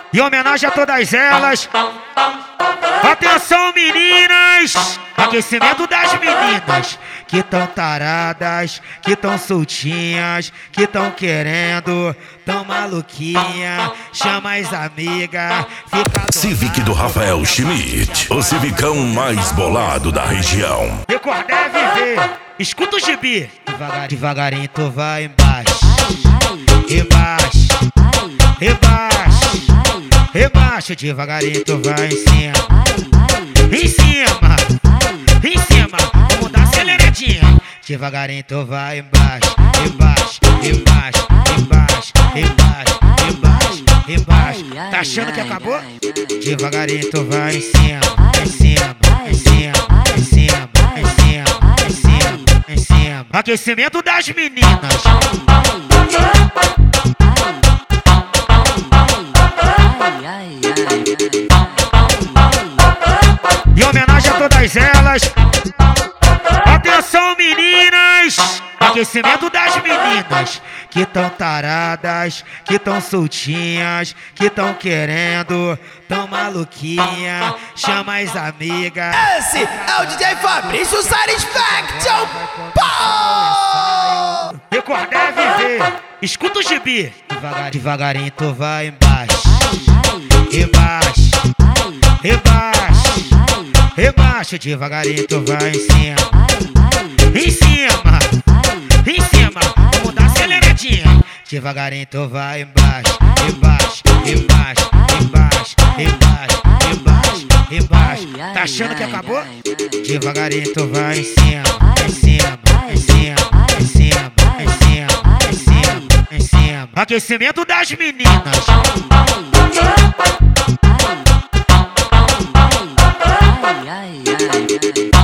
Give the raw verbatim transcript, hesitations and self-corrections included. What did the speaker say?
Em homenagem a todas elas. Atenção, meninas! Aquecimento das meninas que tão taradas, que tão soltinhas, que tão querendo, tão maluquinha. Chama as amigas, fica do Civic do Rafael Schmidt, o civicão mais bolado da região. Recordar é viver. Escuta o gibi. Devagar, devagarinho tu vai embaixo, embaixo, embaixo, embaixo. Devagarinho tu vai em cima, em cima, em cima. Vamos dar aceleradinha. Devagarinho tu vai embaixo, embaixo, embaixo, embaixo, embaixo, embaixo, embaixo. Tá achando que acabou? Devagarinho tu vai em cima, em cima, em cima, em cima, em cima, em cima, em cima. Aquecimento das meninas. Em homenagem a todas elas. Atenção, meninas! Aquecimento das meninas que tão taradas, que tão soltinhas, que tão querendo, tão maluquinha. Chama as amigas. Esse é o D J Fabrício Satisfaction. Pau! Recordar é viver. Escuta o gibi. Devagar, devagarinho tu vai embaixo, embaixo, embaixo, embaixo. Devagarinho tu vai em cima, em cima, em cima. Vamos dar aceleradinha. Devagarinho tu vai embaixo, embaixo, embaixo, embaixo, embaixo, embaixo, embaixo. Tá achando que acabou? Devagarinho tu vai em cima, em cima, em cima, em cima, em cima, em cima, em cima. Aquecimento das meninas. Ai, ai, ai.